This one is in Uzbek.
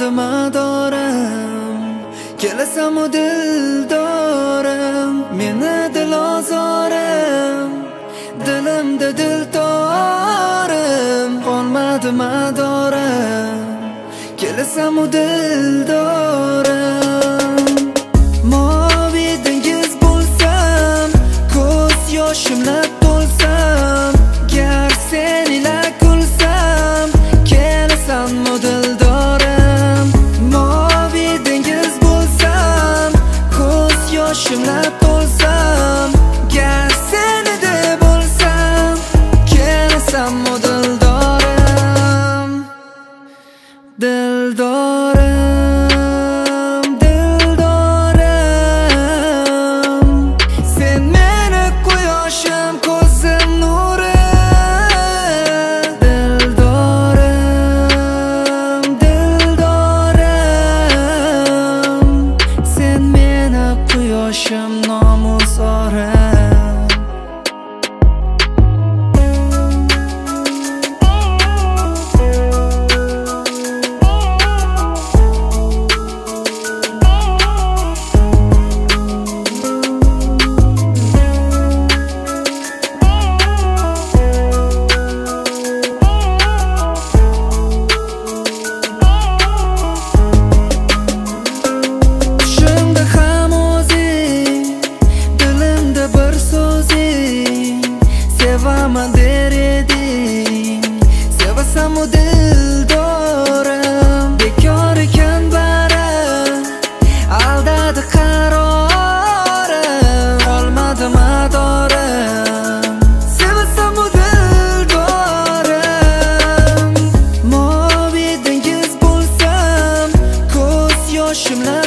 qolmadi madorim. Kelasan u dildorim, meni dilozorim, dilimda dildorim, qolmadi madorim. Kelasan u dildorim. Moviy dengiz bo'lsam, ko'z yoshimla to'lsam, gar sen ila kulsam, kelasanmi dildorim. Moviy dengiz bo'lsam, ko'z yoshimla to'lsam, gar sen ida bo'lsam, kelasanmi dildorim. Dildorim, dildorim, sen meni quyoshim, ko'zim nuri. Dildorim, dildorim, sen meni quyoshim, nomusorim. Sevaman der eding, sevasan u dildorim. Bekor ekan bari, aldadi qarorim, qolmadi madorim. Sevasan u dildorim. Moviy dengiz bo'lsam, ko'z yoshimla